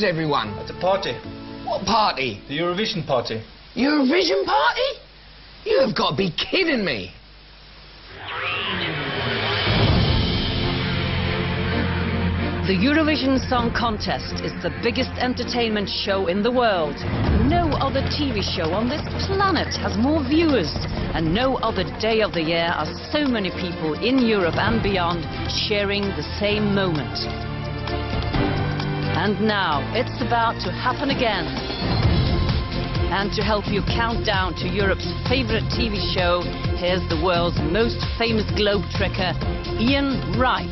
is everyone? At the party. What party? The Eurovision party. Eurovision party? You have got to be kidding me. The Eurovision Song Contest is the biggest entertainment show in the world. No other TV show on this planet has more viewers, and no other day of the year are so many people in Europe and beyond sharing the same moment. And now it's about to happen again. And to help you count down to Europe's favorite TV show, here's the world's most famous globetrotter, Ian Wright.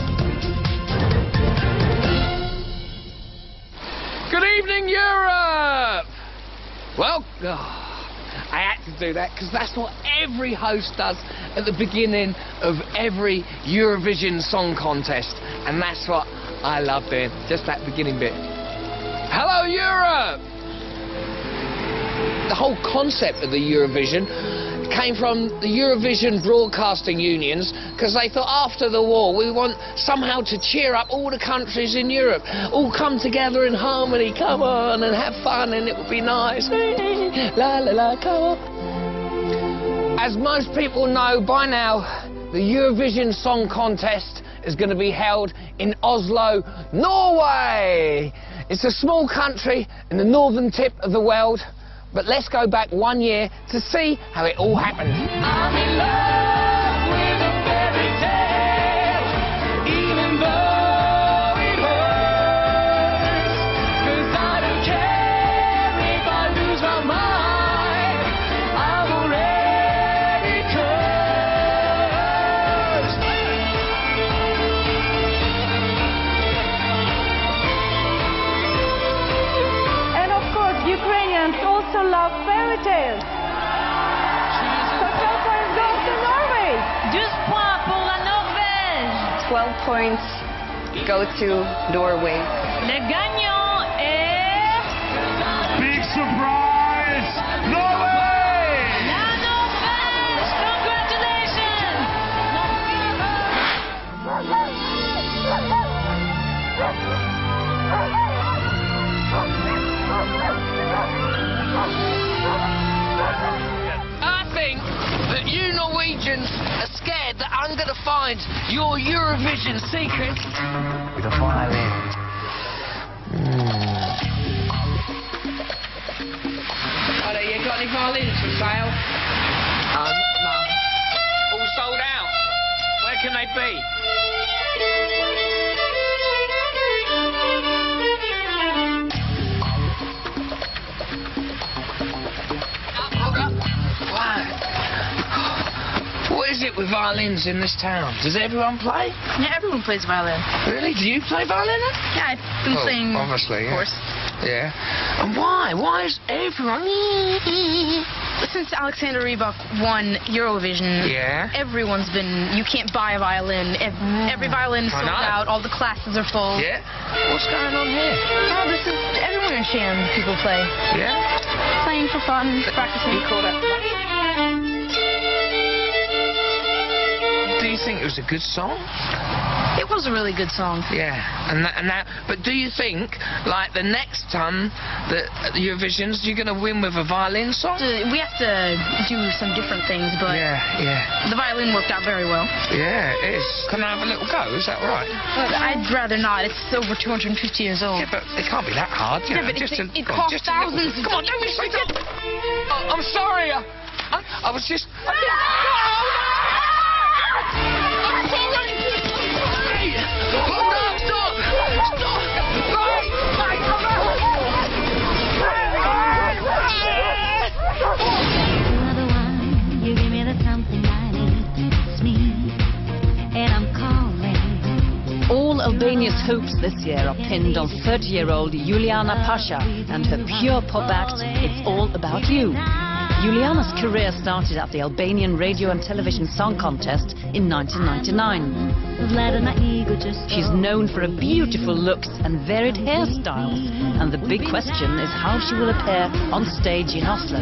Good evening, Europe! Well, I had to do that because that's what every host does at the beginning of every Eurovision Song Contest. And that's what I love doing, just that beginning bit. Hello, Europe! The whole concept of the Eurovision came from the Eurovision broadcasting unions because they thought after the war we want somehow to cheer up all the countries in Europe, all come together in harmony, come on and have fun and it would be nice. La la la, come on. As most people know by now, the Eurovision Song Contest is going to be held in Oslo, Norway. It's a small country in the northern tip of the world. But let's go back 1 year to see how it all happened. I'm in love with a fairy tale, even though it hurts. 'Cause I don't care if I lose my mind, I'm already cursed. And of course, Ukrainians also love fairy tales. So 12 points goes to Norway. 12 points pour la Norvège. 12 points go to Norway. Le gagnant est... Big surprise! Norway! La Norvège! Congratulations! I think that you Norwegians are scared that I'm going to find your Eurovision secret. With a violin. Hello, you got any violins for sale? No. All sold out. Where can they be? What is it with violins in this town? Does everyone play? Yeah, everyone plays violin. Really? Do you play violin? Yeah, I've been playing, obviously, of course. Yeah. And why? Why is everyone... Since Alexander Rybak won Eurovision, Yeah. everyone's been... You can't buy a violin. Every violin is I sold know. out. All the classes are full. Yeah? What's going on here? Oh, this is everywhere in Sham. People play. Yeah? Playing for fun, practicing. Do you think it was a good song? It was a really good song. Yeah. And that, but do you think, like, the next time that the Eurovisions, you're going to win with a violin song? We have to do some different things, but Yeah. the violin worked out very well. Yeah, it is. Can I have a little go? Is that right? I'd rather not. It's over 250 years old. Yeah, but it can't be that hard. You Yeah, know, but just it go on, costs just a little- thousands. Come on, don't be so dumb. Oh, I'm sorry. I was just... Hold up, stop! You're the one, you give me the something I need. It's me, and I'm calling. All Albania's hopes this year are pinned on 30-year-old Juliana Pasha and her pure pop act, It's All About You. Juliana's career started at the Albanian Radio and Television Song Contest in 1999. She's known for her beautiful looks and varied hairstyles, and the big question is how she will appear on stage in Oslo.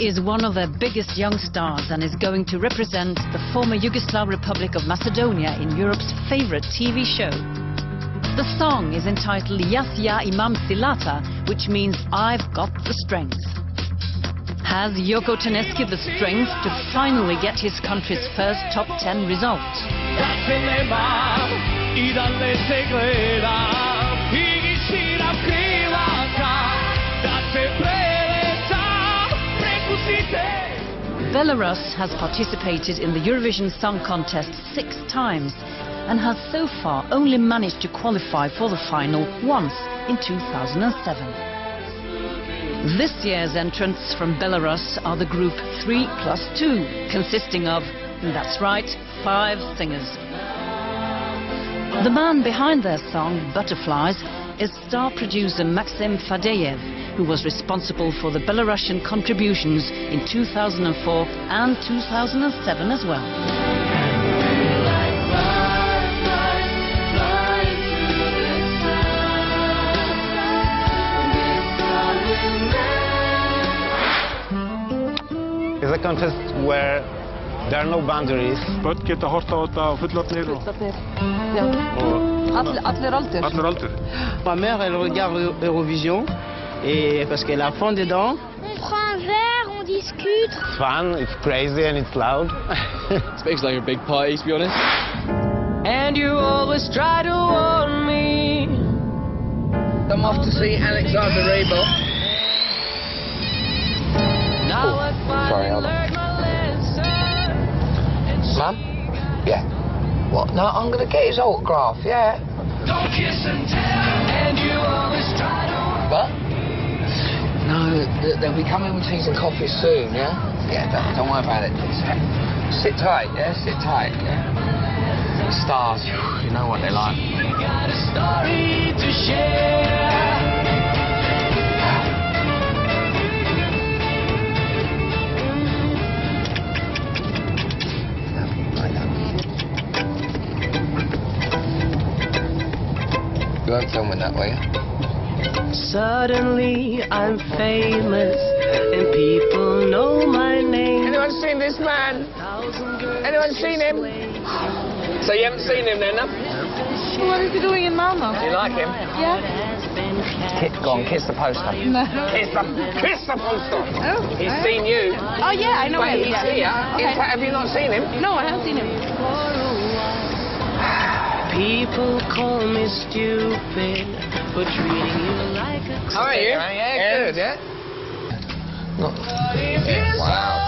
is one of their biggest young stars and is going to represent the former Yugoslav Republic of Macedonia in Europe's favorite TV show. The song is entitled Yasya Imam Silata, which means I've got the strength. Has Joko Taneski the strength to finally get his country's first top 10 result? Belarus has participated in the Eurovision Song Contest 6 times and has so far only managed to qualify for the final once in 2007. This year's entrants from Belarus are the group 3+2, consisting of, that's right, 5 singers. The man behind their song, Butterflies, is star producer Maxim Fadeyev, who was responsible for the Belarusian contributions in 2004 and 2007 as well. It's a contest where there are no boundaries. Börn geta horta á þetta og fullorðnir og Allir aldur. allir aldur. Ma mère, elle regarde Eurovision et parce qu'elle a fond dedans. On prend un verre, on discute. It's fun, it's crazy and it's loud. It makes like a big party, to be honest. And you always try to warn me. I'm off to see Alexander Rybak. Sorry, hold on. Mum? Yeah. What? No, I'm going to get his autograph, yeah. Don't kiss and tell, and you always try to. What? No, they'll be coming with teas and coffee soon, yeah? Yeah, don't worry about it. Sit tight, yeah? Sit tight, yeah? Stars, you know what they're like. You got a story to share. You won't film it that way. Suddenly I'm famous and people know my name. Anyone seen this man? Anyone seen him? So you haven't seen him then, no? What is he doing in Malmö? Do you like him? Yeah. Go on, kiss the poster. No. Kiss the poster. Oh, He's seen you. Oh yeah, I know Wait, him. he's here. Okay. Have you not seen him? No, I haven't seen him. People call me stupid for treating you like a How are you? Yeah, good, yeah? Wow.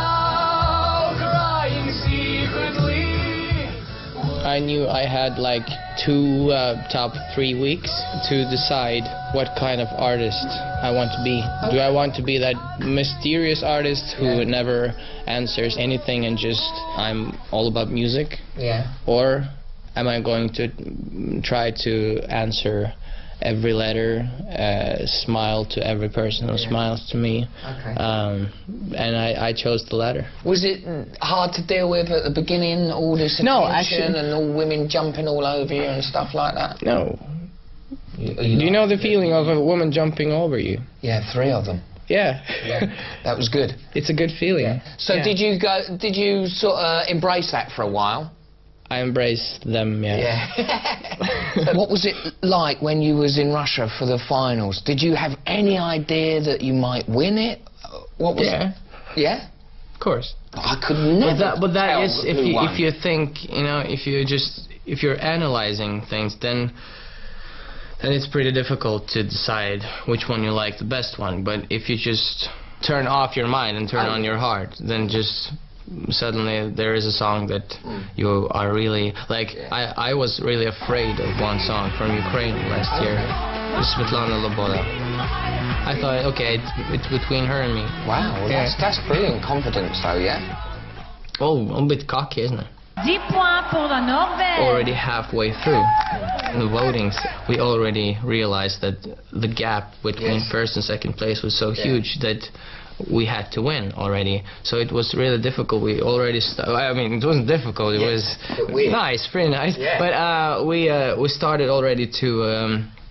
I knew I had like 2 top 3 weeks to decide what kind of artist I want to be. Do I want to be that mysterious artist who never answers anything and just I'm all about music? Yeah. Or am I going to try to answer every letter, smile to every person who smiles to me? Okay. And I chose the latter. Was it hard to deal with at the beginning, all this No, attention actually- and all women jumping all over you and stuff like that? No. Do you know the feeling of a woman jumping over you? Yeah, 3 of them. Yeah. Yeah, that was good. It's a good feeling. So Yeah. did you sort of embrace that for a while? I embrace them, yeah. Yeah. What was it like when you was in Russia for the finals? Did you have any idea that you might win it? What was Yeah. it? Yeah? Of course. I could never But that tell is who won. if you think, you know, if you're analyzing things, then it's pretty difficult to decide which one you like the best one. But if you just turn off your mind and turn on your heart, then just suddenly there is a song that you are really like. I was really afraid of one song from Ukraine last year, Svetlana Loboda. I thought, okay, it's between her and me. Wow, well, Yeah. that's brilliant confidence though, yeah? Oh, a bit cocky, isn't it? 10 points pour la Norvège. Already halfway through the votings, we already realized that the gap between first and second place was so huge that we had to win already. So it was really difficult. We already I mean, it wasn't difficult. It was nice, pretty nice. Yeah. But we started already to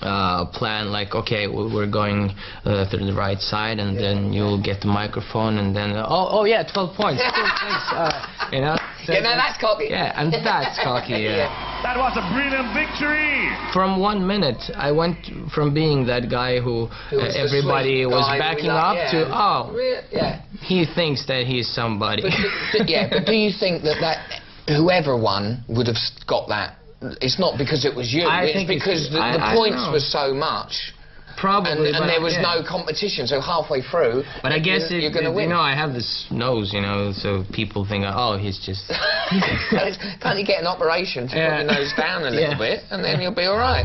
plan, like, okay, we're going through the right side, and then you'll get the microphone, and then oh yeah, 12 points. Cool, thanks. You know. So that's cocky. Yeah, and that's cocky. Yeah. That was a brilliant victory. From 1 minute, I went from being that guy who everybody was backing up to he thinks that he's somebody. But do you think that whoever won would have got that? It's not because it was you. It's because the points were so much. Probably, and there was no competition, so halfway through, but I guess you're going to win. You know, I have this nose, you know, so people think, oh, he's just... Can't you get an operation to put your nose down a little bit, and then you'll be all right?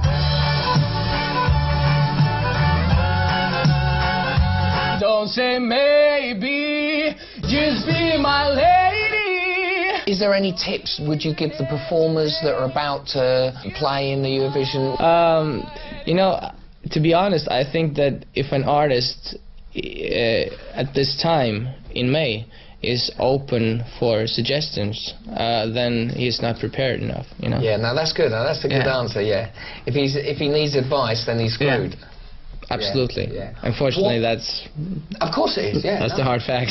Don't say maybe, just be my lady. Is there any tips would you give the performers that are about to play in the Eurovision? You know, to be honest, I think that if an artist at this time in May is open for suggestions, then he's not prepared enough. You know. Yeah, no, that's good. No, that's a good answer. Yeah, if he needs advice, then he's screwed. Yeah. Absolutely. Yeah. Unfortunately, that's. Of course it is. Yeah. That's the hard fact.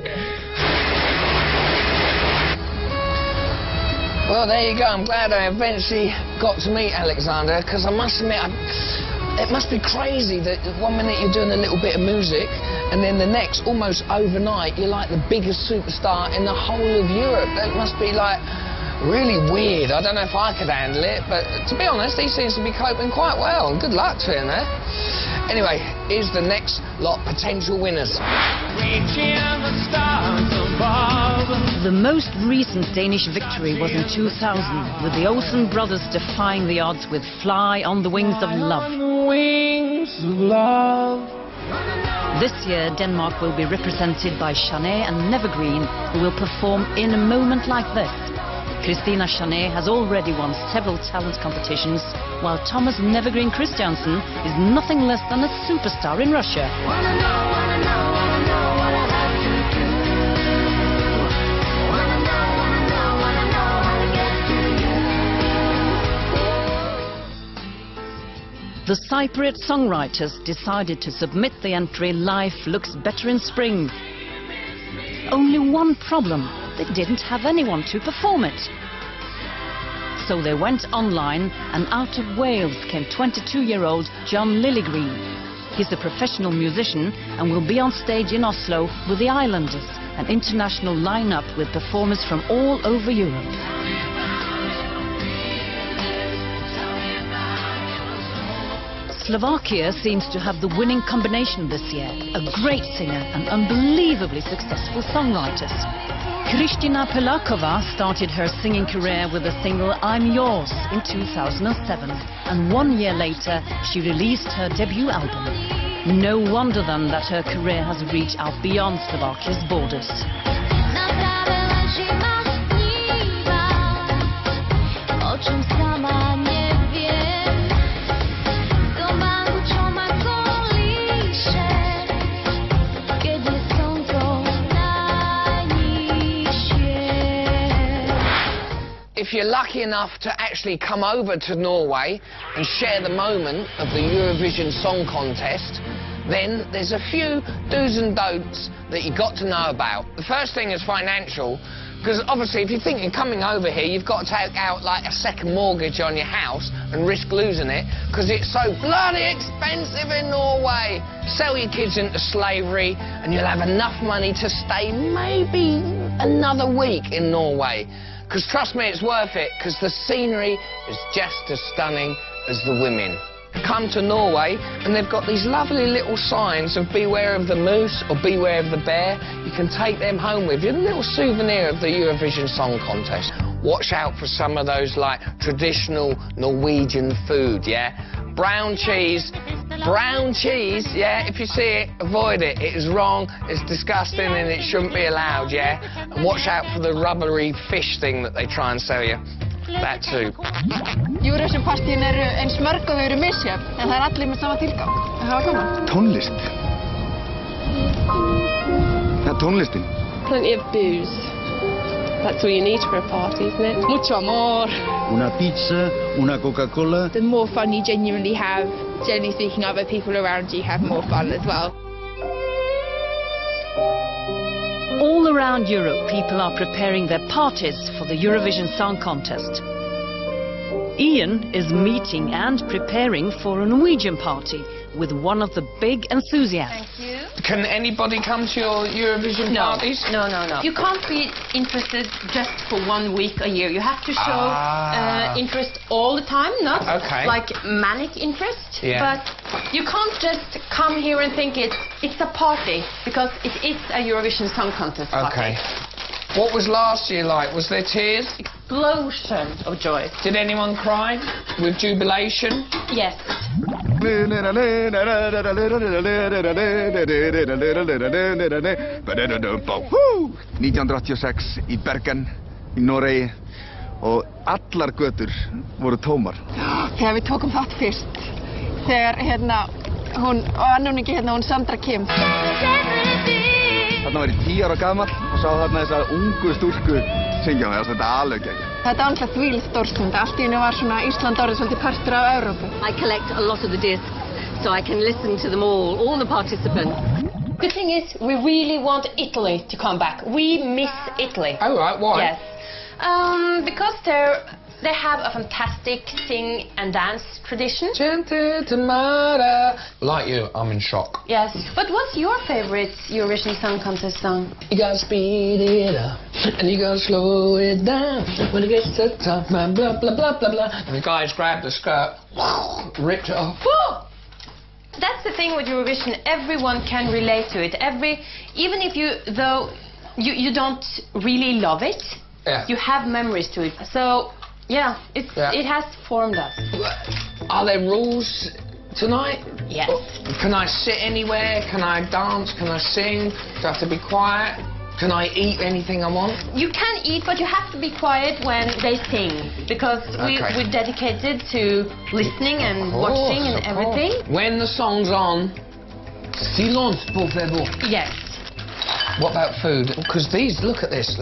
Well, there you go. I'm glad I eventually got to meet Alexander, because I must admit, it must be crazy that 1 minute you're doing a little bit of music, and then the next, almost overnight, you're like the biggest superstar in the whole of Europe. That must be like really weird. I don't know if I could handle it, but to be honest, he seems to be coping quite well, and good luck to him there. Anyway, here's the next lot potential winners. The most recent Danish victory was in 2000, with the Olsen brothers defying the odds with Fly on the Wings of Love. This year, Denmark will be represented by Chané and Nevergreen, who will perform In a Moment Like This. Christina Chané has already won several talent competitions, while Thomas Nevergreen Christiansen is nothing less than a superstar in Russia. The Cypriot songwriters decided to submit the entry Life Looks Better in Spring. Only one problem: they didn't have anyone to perform it. So they went online, and out of Wales came 22-year-old John Lillygreen. He's a professional musician and will be on stage in Oslo with the Islanders, an international lineup with performers from all over Europe. Slovakia seems to have the winning combination this year: a great singer and unbelievably successful songwriters. Kristina Pelakova started her singing career with the single I'm Yours in 2007, and 1 year later she released her debut album. No wonder then that her career has reached out beyond Slovakia's borders. If you're lucky enough to actually come over to Norway and share the moment of the Eurovision Song Contest, then there's a few do's and don'ts that you've got to know about. The first thing is financial, because obviously if you think you're coming over here, you've got to take out like a second mortgage on your house and risk losing it, because it's so bloody expensive in Norway. Sell your kids into slavery and you'll have enough money to stay maybe another week in Norway. Because trust me, it's worth it, because the scenery is just as stunning as the women. Come to Norway, and they've got these lovely little signs of beware of the moose or beware of the bear. You can take them home with you, a little souvenir of the Eurovision Song Contest. Watch out for some of those, like, traditional Norwegian food, yeah? Brown cheese, yeah? If you see it, avoid it. It is wrong, it's disgusting, and it shouldn't be allowed, yeah? And watch out for the rubbery fish thing that they try and sell you. That too. Eurovision-partíin eru eins mörg og þau eru misjöfn, en það allir með sama tilgang. Það var gaman. Tónlist. Það tónlistin. Plenty of booze. That's all you need for a party, isn't it? Mucho amor. Una pizza, una Coca-Cola. The more fun you genuinely have, generally speaking, other people around you have more fun as well. All around Europe, people are preparing their parties for the Eurovision Song Contest. Ian is meeting and preparing for a Norwegian party with one of the big enthusiasts. Thank you. Can anybody come to your Eurovision parties? No. You can't be interested just for 1 week a year. You have to show interest all the time, not like manic interest. Yeah. But you can't just come here and think it's a party, because it is a Eurovision Song Contest party. Okay. What was last year like? Was there tears? Explosion of joy. Did anyone cry with jubilation? Yes. 1986 í Bergen í Noregi og allar götur voru tómar. Þegar við tókum þátt fyrst, þegar hún Sandra Kim. Þarna var ég 10 ára gamall og sá þarna þessa ungu stúlku syngja mig, þetta alveg geggjað. Þetta var alltaf þvílík stórstund. Allt í einu var svona Ísland orðið svolítið partur af Evrópu. I collect a lot of the discs, so I can listen to them all the participants. The thing is, we really want Italy to come back. We miss Italy. Oh, right, why? Yes. Because they have a fantastic sing and dance tradition. Like you, I'm in shock. Yes. But what's your favorite Eurovision Song Contest song? You gotta speed it up, and you gotta slow it down. When it gets to tough, man, blah, blah, blah, blah, blah. And the guys grabbed the skirt, ripped it off. Woo! That's the thing with Eurovision. Everyone can relate to it. Even if you don't really love it, you have memories to it. So, yeah, it has formed us. Are there rules tonight? Yes. Can I sit anywhere? Can I dance? Can I sing? Do I have to be quiet? Can I eat anything I want? You can eat, but you have to be quiet when they sing, because we're dedicated to listening and watching and everything. When the song's on, silence, por favor. Yes. What about food? Because look at this.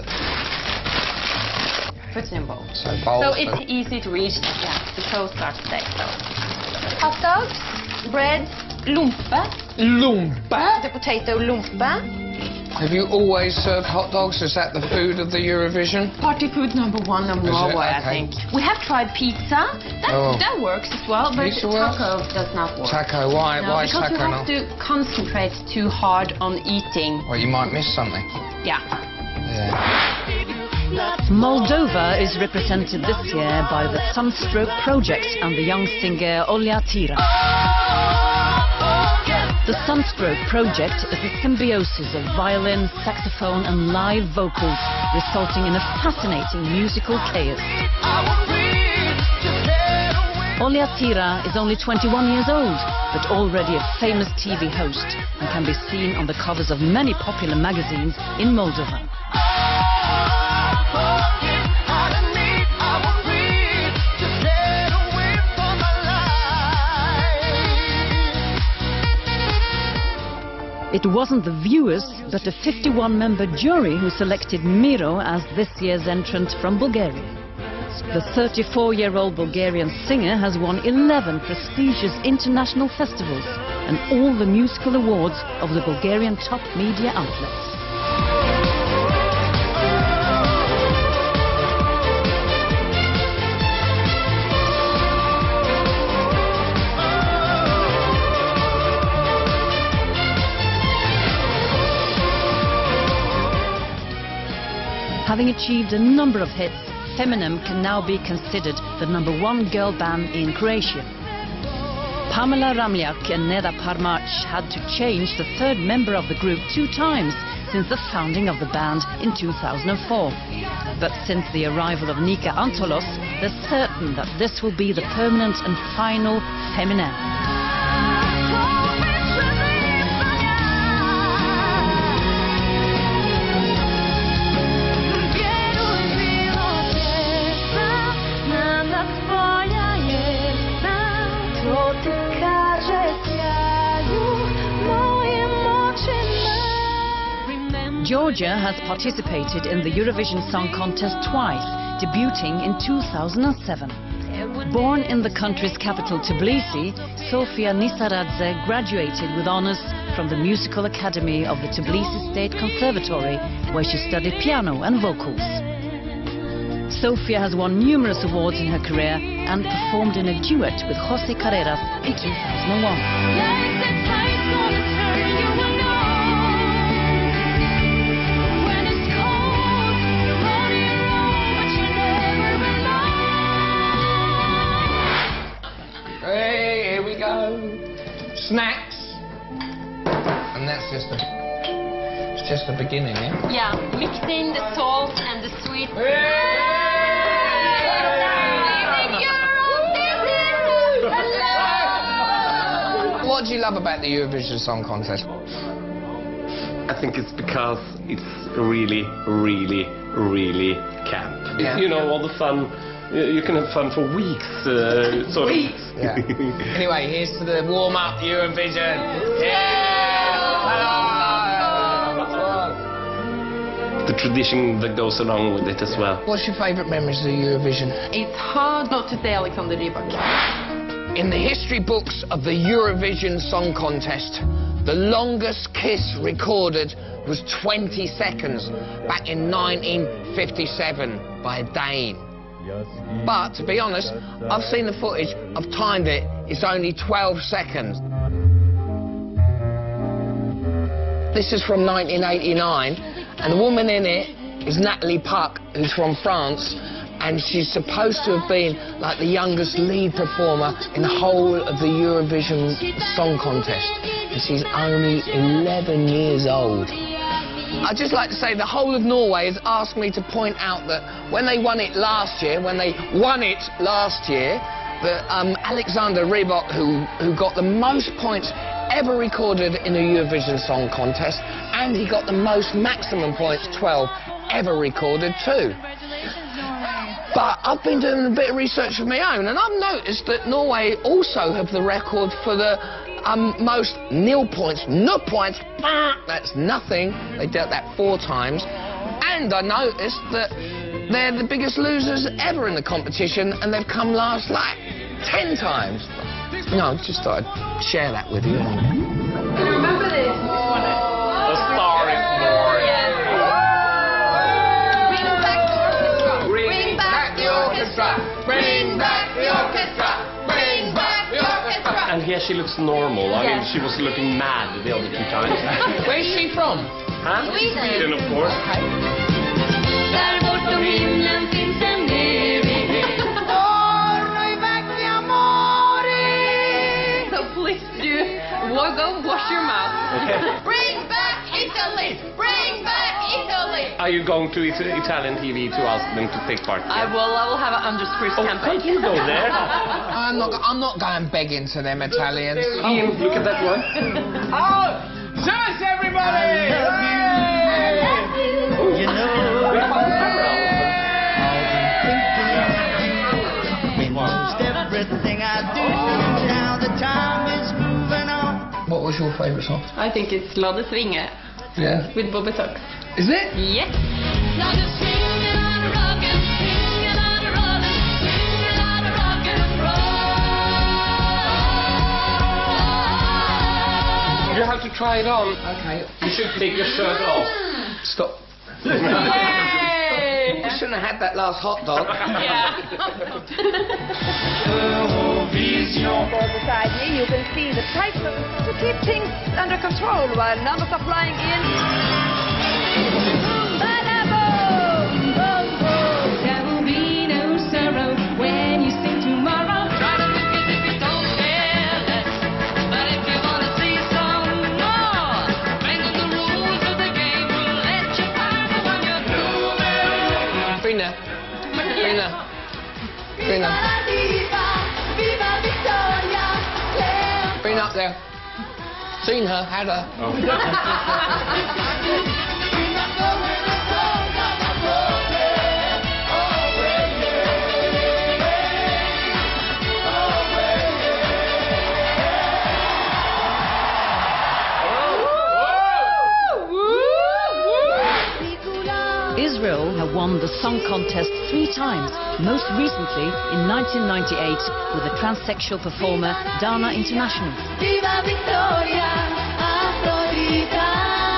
Put it in bowls. So bowls. So it's easy to reach. Yeah, the toast are today. So hot dogs, bread, lumpe. Lumpe? The potato lumpe. Have you always served hot dogs? Is that the food of the Eurovision? Party food number 1 of Norway, I think. We have tried pizza. That works as well, but taco does not work. Taco? Why? No, why because taco? Because you have to concentrate too hard on eating. Well, you might miss something. Yeah. Moldova is represented this year by the Sunstroke Project and the young singer Olja Tira. The Sunstroke Project is a symbiosis of violin, saxophone and live vocals, resulting in a fascinating musical chaos. Olja Tira is only 21 years old, but already a famous TV host and can be seen on the covers of many popular magazines in Moldova. It wasn't the viewers, but a 51-member jury who selected Miro as this year's entrant from Bulgaria. The 34-year-old Bulgarian singer has won 11 prestigious international festivals and all the musical awards of the Bulgarian top media outlets. Having achieved a number of hits, Feminem can now be considered the #1 girl band in Croatia. Pamela Ramljak and Neda Parmach had to change the third member of the group 2 times since the founding of the band in 2004. But since the arrival of Nika Antolos, they're certain that this will be the permanent and final Feminem. Georgia has participated in the Eurovision Song Contest twice, debuting in 2007. Born in the country's capital Tbilisi, Sofia Nisaradze graduated with honors from the Musical Academy of the Tbilisi State Conservatory, where she studied piano and vocals. Sofia has won numerous awards in her career and performed in a duet with José Carreras in 2001. Snacks, and that's just the beginning, yeah? Yeah, mixing the salt and the sweet. What do you love about the Eurovision Song Contest? I think it's because it's really, really, really camp. Yeah. You know, all the fun. You can have fun for weeks. Sort weeks? Of. Yeah. Anyway, here's to the warm-up Eurovision. The tradition that goes along with it as well. What's your favourite memories of the Eurovision? It's hard not to say Alexander Rybak. In the history books of the Eurovision Song Contest, the longest kiss recorded was 20 seconds back in 1957 by a Dane. But, to be honest, I've seen the footage, I've timed it, it's only 12 seconds. This is from 1989, and the woman in it is Natalie Puck, who's from France, and she's supposed to have been like the youngest lead performer in the whole of the Eurovision Song Contest, and she's only 11 years old. I'd just like to say the whole of Norway has asked me to point out that when they won it last year, that Alexander Rybak, who got the most points ever recorded in a Eurovision Song Contest, and he got the most maximum points, 12, ever recorded too. But I've been doing a bit of research of my own, and I've noticed that Norway also have the record for the most nil points, no points, that's nothing. They did that 4 times. And I noticed that they're the biggest losers ever in the competition, and they've come last like 10 times. No, just thought I'd share that with you. Remember this? A Star is Born. Bring back the orchestra. Bring back the orchestra. Bring back the orchestra. And here she looks normal. I mean, she was looking mad the other 2 times. Where's she from? Huh? Sweden, of course. Där bortom himlen finns en evighet. So please do go wash your mouth. Okay. Bring back Italy! Bring back Italy! Are you going to Italian TV to ask them to take part? I will have an underscript campaign. Can't you go there? I'm not going begging to them Italians. Ian, look at that one. Oh! Shush, everybody! You know, almost everything I do, now the time is moving on. What was your favourite song? I think it's La de Svinge. Yeah. With Bobby Tuck. Is it? Yes. You have to try it on. Okay. You should take your shirt off. Stop. Yay! I shouldn't have had that last hot dog. Yeah. For beside me, you can see the types to keep things under control while numbers are flying in. There will be no sorrow when you sing tomorrow. Try to look as if you don't care less, but if you want to see some more, bring the rules of the game. We'll let you find the one you're doing. Brina. Bring up there. Seen her, had her. won the song contest 3 times, most recently in 1998 with the transsexual performer Dana International. Viva Victoria, Aphrodita.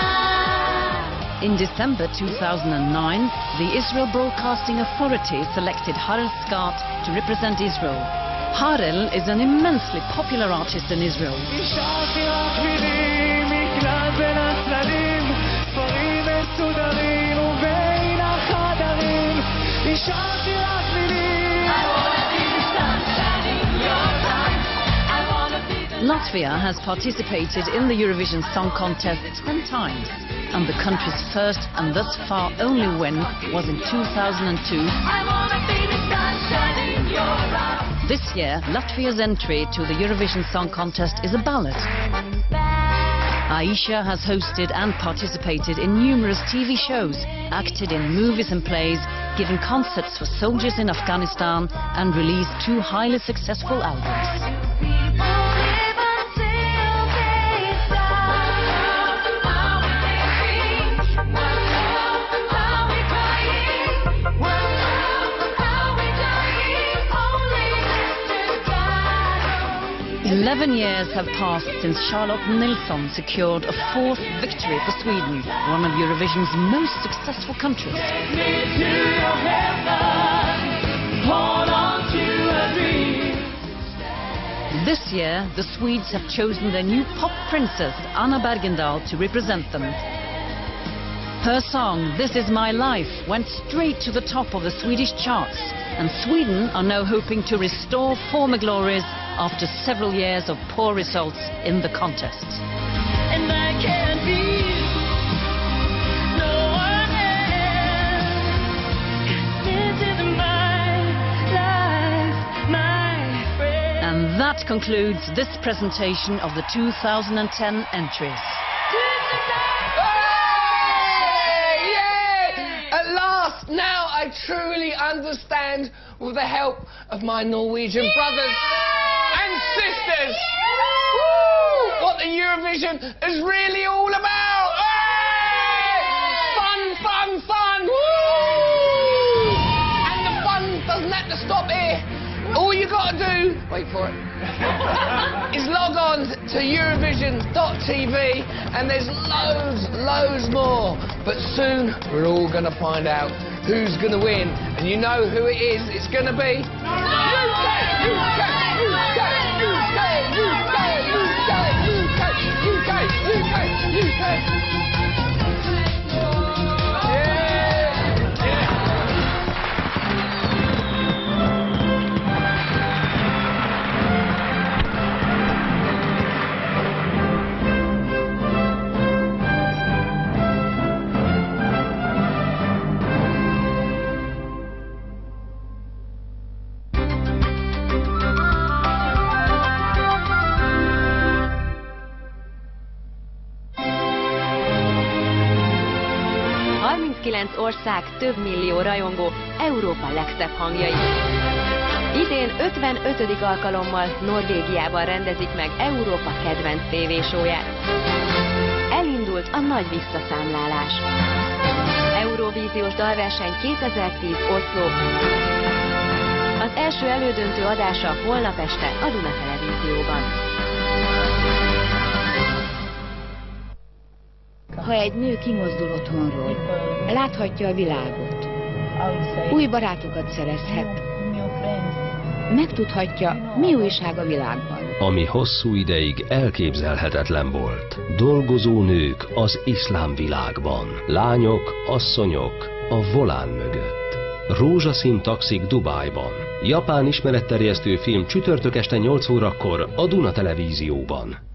In December 2009, the Israel Broadcasting Authority selected Harel Scott to represent Israel. Harel is an immensely popular artist in Israel. Latvia has participated in the Eurovision Song Contest 10 times, and the country's first and thus far only win was in 2002. This year, Latvia's entry to the Eurovision Song Contest is a ballad. Aisha has hosted and participated in numerous TV shows, acted in movies and plays, given concerts for soldiers in Afghanistan, and released 2 highly successful albums. Eleven years have passed since Charlotte Nilsson secured a 4th victory for Sweden, one of Eurovision's most successful countries. This year, the Swedes have chosen their new pop princess, Anna Bergendahl, to represent them. Her song, This Is My Life, went straight to the top of the Swedish charts, and Sweden are now hoping to restore former glories after several years of poor results in the contest. And I can't be no one else. This is my life, my friend. And that concludes this presentation of the 2010 entries. At last, now I truly understand, with the help of my Norwegian brothers and sisters, what the Eurovision is really all about. Fun, fun, fun. And the fun doesn't have to stop here. All you got to do, wait for it, is log on to Eurovision.tv, and there's loads more. But soon we're all going to find out who's going to win. And you know who it is. It's going to be UK. ország, több millió rajongó, Európa legszebb hangjai. Idén 55. alkalommal Norvégiában rendezik meg Európa kedvenc tévésóját. Elindult a nagy visszaszámlálás. Eurovíziós dalverseny 2010 Oszló. Az első elődöntő adása holnap este a Duna Televízióban. Ha egy nő kimozdul otthonról, láthatja a világot, új barátokat szerezhet, megtudhatja, mi újság a világban. Ami hosszú ideig elképzelhetetlen volt. Dolgozó nők az iszlám világban. Lányok, asszonyok a volán mögött. Rózsaszín taxik Dubájban. Japán ismeretterjesztő film csütörtök este 8 órakor a Duna Televízióban.